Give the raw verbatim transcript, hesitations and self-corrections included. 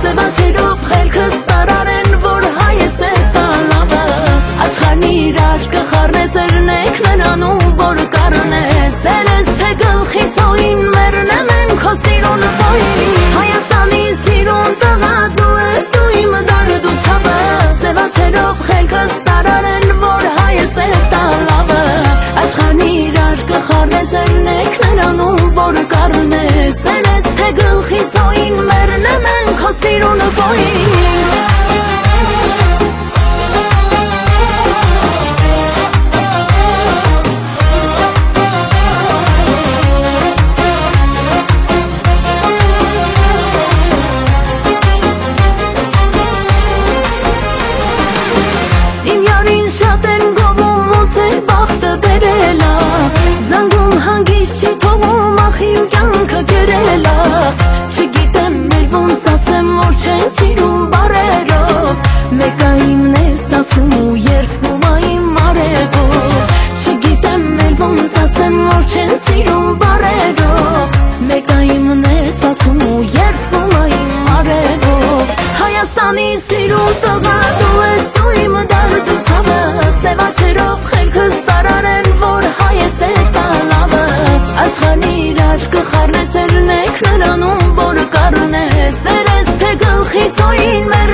Սևաչերով խելքս տարարեն, որ հայես է տալավը Աշխարհն իրար կխառնե սերնեք նրանում, որ կարնե Սերես թե գլխի սոին մերնեմ են քո սիրուն բոյին Հայաստանի սիրուն տղա դու ես դու իմ դարդու ցավը Սևաչերով խելքս տարարեն, որ հայես է տալավը Աշխարհն իրար կխառնե սերնեք նրանում, որ կարնե Սերես թե գլխի սոին մերնեմ են քո սիրուն բոյին Չեն սիրում բարերով Մեկայինն ես ասում ու երդվում այն մարևով Չգիտեմ էլ ոնց ասեմ, որ չեն սիրում բարերով Մեկայինն ես ասում ու երդվում այն մարևով Հայաստանի սիրուն տղա դու ես դու իմ դարդու ցավը Սևաչերով խելքս տարարեն, որ հայես է տալավը Աշխարհն իրար կխառնե սերնեք նրանում, որ կարնե Սերես թե գլխի սոին մեր